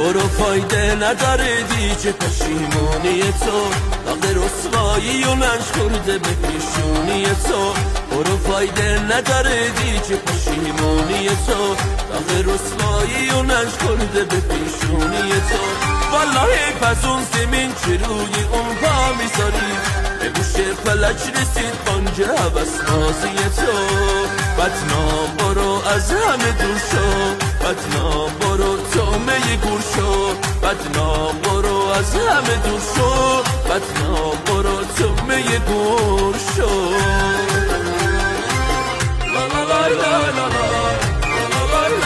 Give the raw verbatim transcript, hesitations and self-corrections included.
برو فایده نداره دیگه پشیمونی تو، داغ رسوایی و لنج کرده به پیشونی تو. برو فایده نداره دیگه پشیمونی تو، داغ رسوایی و لنج کرده به پیشونی تو. والله پس اون زمین که روی اون پا میذاری به گوش فلک رسید بانج حوث نازی تو. بدنام برو از همه دور شو، بدنام برو تومه گور شو، بدنام برو از همه دور شو، بدنام برو تومه گور شو. لا لا لا لا لا لا.